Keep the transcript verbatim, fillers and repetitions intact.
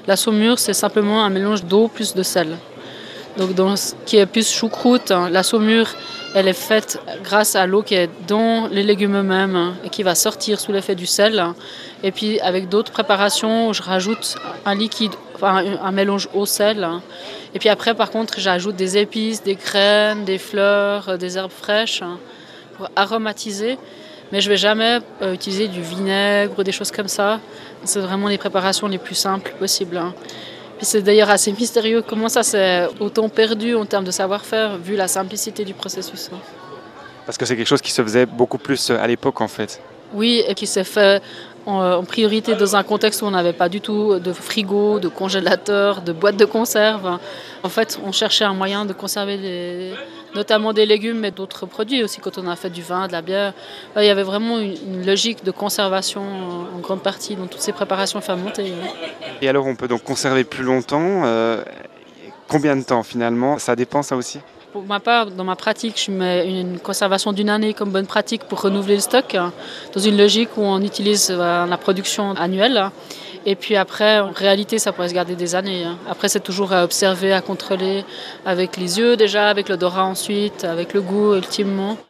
La saumure, c'est simplement un mélange d'eau plus de sel. Donc dans ce qui est plus choucroute, hein, la saumure, elle est faite grâce à l'eau qui est dans les légumes eux-mêmes hein, et qui va sortir sous l'effet du sel. Et puis avec d'autres préparations, je rajoute un liquide, enfin un, un mélange eau-sel. Et puis après, par contre, j'ajoute des épices, des graines, des fleurs, des herbes fraîches hein, pour aromatiser. Mais je ne vais jamais euh, utiliser du vinaigre ou des choses comme ça. C'est vraiment les préparations les plus simples possibles. Hein. Puis c'est d'ailleurs assez mystérieux comment ça s'est autant perdu en termes de savoir-faire vu la simplicité du processus. Hein. Parce que c'est quelque chose qui se faisait beaucoup plus à l'époque en fait. Oui, et qui s'est fait en, en priorité dans un contexte où on n'avait pas du tout de frigo, de congélateur, de boîte de conserve. En fait, on cherchait un moyen de conserver des, notamment des légumes, mais d'autres produits aussi. Quand on a fait du vin, de la bière, il y avait vraiment une, une logique de conservation en, en grande partie dans toutes ces préparations fermentées. Et alors, on peut donc conserver plus longtemps. Euh, combien de temps finalement? Ça dépend ça aussi? Pour ma part, dans ma pratique, je mets une conservation d'une année comme bonne pratique pour renouveler le stock, dans une logique où on utilise la production annuelle. Et puis après, en réalité, ça pourrait se garder des années. Après, c'est toujours à observer, à contrôler avec les yeux déjà, avec l'odorat ensuite, avec le goût ultimement.